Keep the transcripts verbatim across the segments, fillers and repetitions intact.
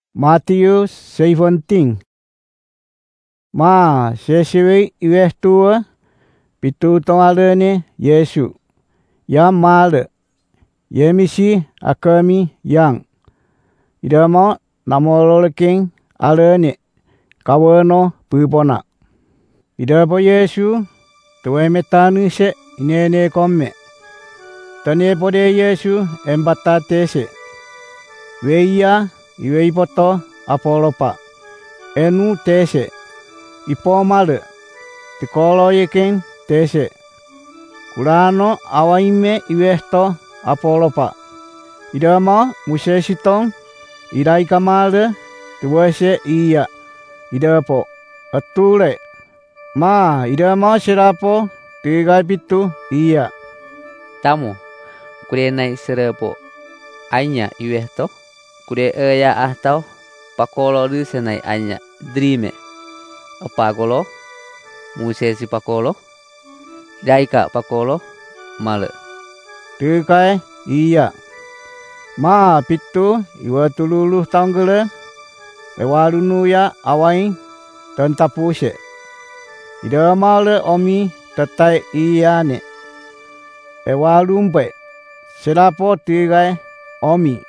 Matius seventeen. Ma sesiwi iwes tua pitu tongale ni Yesu. Yang male. Yemisi akami yang. Idamo namololeking ale ni kaweno pupona. Idabo Yesu tuwe metanu se inene komme. Tane pode Yesu embata tese. Weia iwe ipoto apolopa. Enu tese. Ipo male. Tikolo yeking tese. Kurano awaime iwesto apolopa. Idama musesitong irai kamale tuwese iya. Idapo atule. Ma idama sirapo tiga pitu iya. Tamu kure nai serapo anya iwesto kure eya ahtau pakolo risenai anya drime apagolo musesi pakolo daika pakolo male tikai iya. Ma pitu iwa tululuh tanggele ewarunu ya awain tentapuse. Ida male omi tetai iya ne. Ewarumpe selapo tigai omi.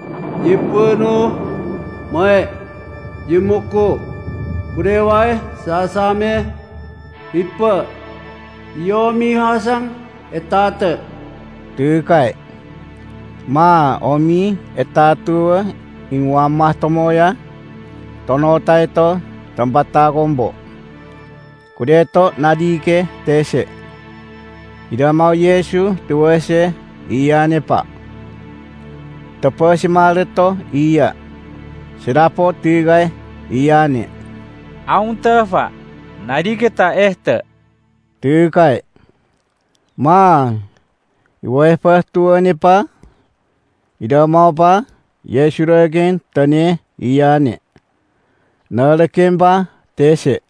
Jipunu mae jimuku kurewai sasame ipa yomi hasang etate Tikai. Ma omi etatua ingwamah tomoya tono taito tempata kombo. Kudeto nadike tese. Ida mau Yesu tuwese iya nepa. Tepo si maleto iya. Sirapo tigai iya ne. Aun tefa nadike ta este. Tikai. Ma iwe pa tua nepa. Ida mau pa Yesu regen tane iya ne. Naleken pa tese.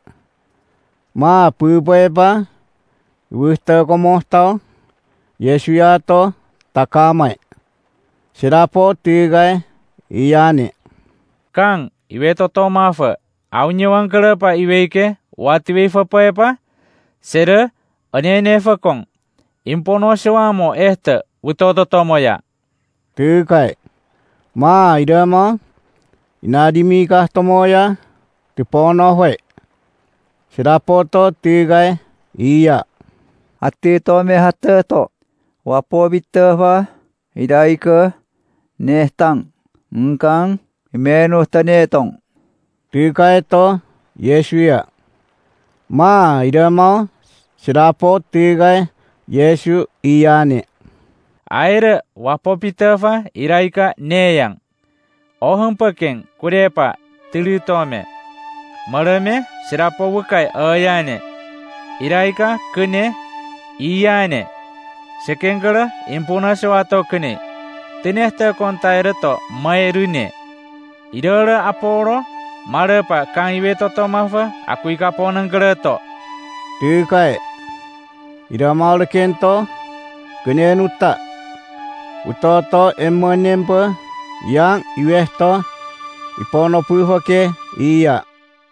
Ma pupoe pa Wusta komohtau Yesu yato takamai. Sirapo tigai iyane. Kang iwe toto mafa au nyewang kelepa iweke watiwe fapaepa sere anene fakong impono sewamo este utoto tomoya. Tigai. Ma idama inadimika tomoya tipono hwe. Sirapo to tigai iya. Ati to me hatte to wapo bitte fa idaike nehtang ngkang imenu tanetong tikai to Yesu ya. Ma idama sirapo tigai Yesu iyane. Aire wapo pitefa iraika neyang. Ohang pakeng kurepa tilitome. Marame sirapo wukai ayane. Iraika kene iyane. Sekengkara impuna sewato kene. Tenehte kontaire to maerune. Idara aporo marepa kang iwe toto mafa aku ikaponang kereto. Tikai. Idama lekento kene nuta. Utoto emmenempe yang iwesto ipono puhoke iya.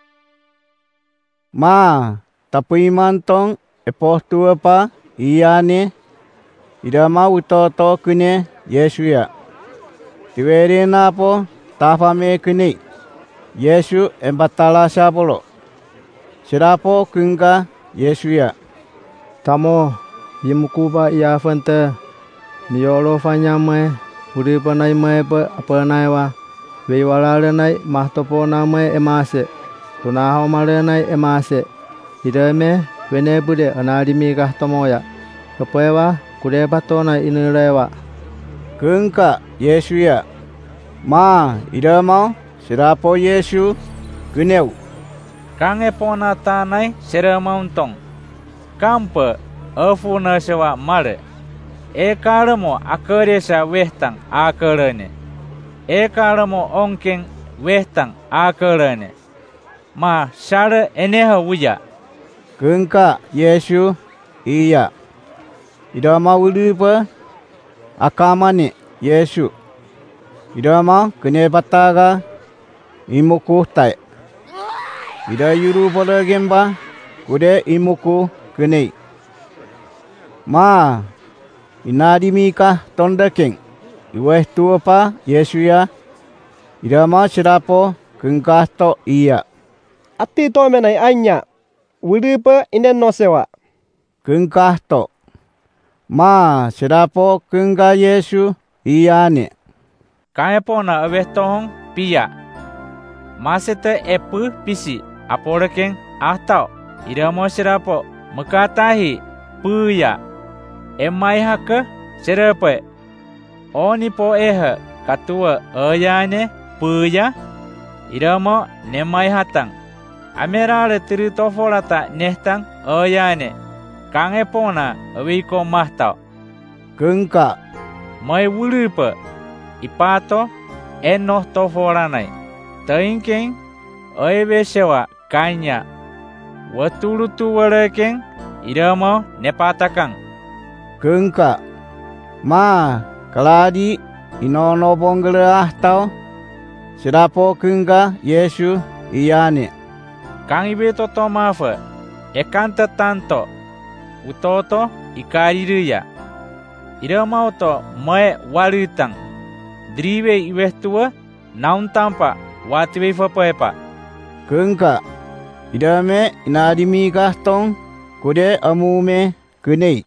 Ma tapi mantong epostua pa iyane. Idama utoto kene Yesu ya. Tiwere napo tafame kene. Yesu embatala sapolo. Sirapo kengka Yesu ya. Tamo yimukuba iya fente niolo fanyame uri panai mai pa apanai wa weiwalale nai mahtopo namai emase tunaho male nai emase idame wene bude anadimi kah tomoya kepewa kude batona inilewa Kengka Yesu ya. Ma idama sirapo Yesu keneu. Kang epona tanai sere mauntong. Kampe afuna sewa mare. E karamo akaresa wehtang akarane. E karamo onkeng wehtang akarane. Ma share eneha wuya. Kengka Yesu iya. Idama ulipa akamane Yesu. Idama kene bataga imuku tai. Ida yuru bola gemba kude imuku kenei. Ma inadimika tondaking. Iweh tua pa Yesu ya. Ida ma sirapo kengkah to iya. Ati to menai anya. Wuripa inen no sewa. Kengkah to. Ma sirapo kengkah Yesu iya ne. Kaepo na aweh tohong pia. Masete epu pisi aporekeng ahtau. Ida mo sirapo mekatahi puya. Emai hake sirape. Oni po ehe katua ayane puya. Ida mo nemai hatang. Amerale tiri tofolata nehtang ayane. Kangepo na awiko mahtau. Kengkah. Mai wulupa. Ipato enoh tofolanai. Taingkeng oebe sewa kanya. Watulutu warekeng idamo nepatakang. Kengkah. Ma kaladi inono bonggele ahtau. Sirapo kengkah Yesu iyane. Kang ibe toto mafa. Ekanta tanto. Utoto ikariruya. Idamo to mae walutang. Drive iweh tua naun tampa watiwe fapepa. Kengkah. Idame inadimi kahtong kude amume kenei.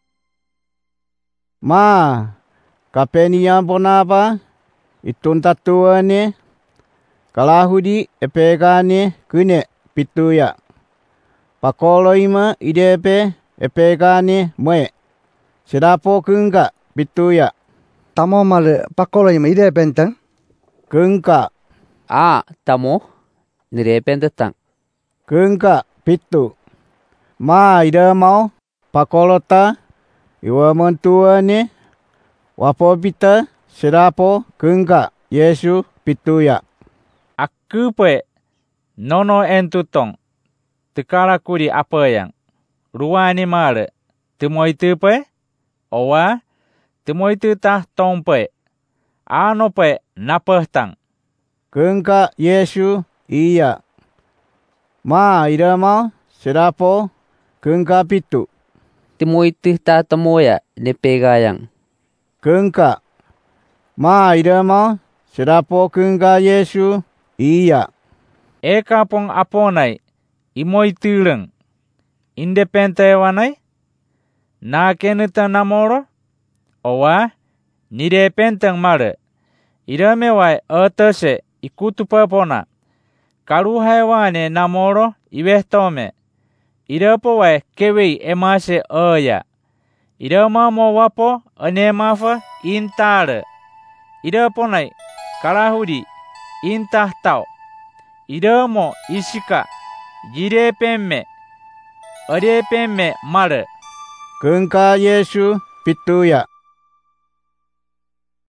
Ma kapenia bonapa itun tatuane kalahudi epekane kene pituya. Pakoloima idepe epekane moe. Sirapo kengkah pituya. Tamo male pakolo ima ide pentang. Kengkah. A tamo nirepen tetang. Kengkah pitu. Ma ida mau pakolota iwa mentuane wapobita sirapo kengkah Yesu pituya. Aku pe nono entutong. Tekala kuri apa yang. Ruani male. Temoitu pe. Owa. Temoitu tah tong pe. Ano pe napahtang. Kengkah Yesu iya. Ma ida mau sirapo kengkah pitu. Timoitu ta temoya nepegayang. Kengkah. Ma ida mau sirapo kengkah Yesu iya. Eka pong aponai. Imoitu leng. Indepente wanai. Na keneta namoro. Owa. Nide pentang mare. Irame wai atase ikutu papona. Karuhai wane namoro iweh tome. Irapo wai kewei emase aya. Irama mo wapo anemafa intare. Irapo nai kalahudi intah tau. Iramo isika jire pemme. Ade pemme mare. Kengkah Yesu pituya.